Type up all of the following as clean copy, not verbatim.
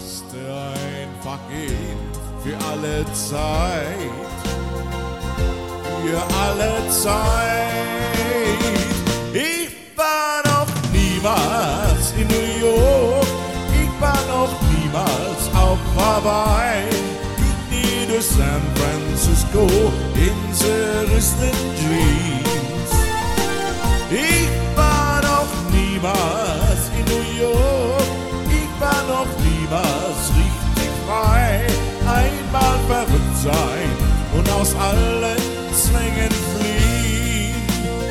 musste einfach gehen für alle Zeit. Für alle Zeit. Ich war noch niemals in New York, ich war noch niemals auf Hawaii, ging nie durch San Francisco in zerrissenen Jeans. Ich war noch niemals in New York, ich war noch niemals richtig frei. Einmal verrückt sein und aus allen Zwängen fliehen.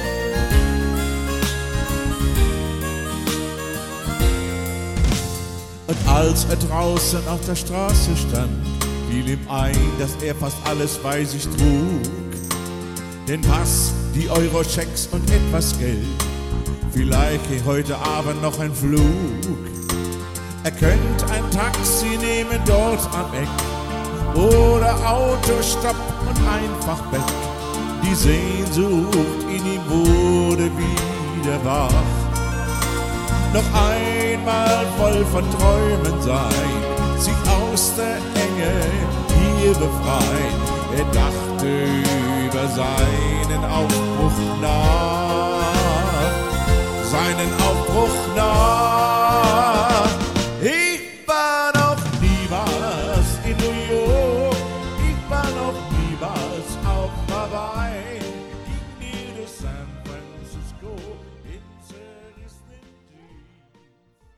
Und als er draußen auf der Straße stand, fiel ihm ein, dass er fast alles bei sich trug. Den Pass, die Euro-Schecks und etwas Geld, vielleicht heute Abend noch ein Flug. Er könnte ein Taxi nehmen dort am Eck oder Autostopp und einfach weg. Die Sehnsucht in ihm wurde wieder wach. Noch einmal voll von Träumen sein, sich aus der Enge hier befreien. Er dachte über seinen Aufbruch nach, seinen Aufbruch nach.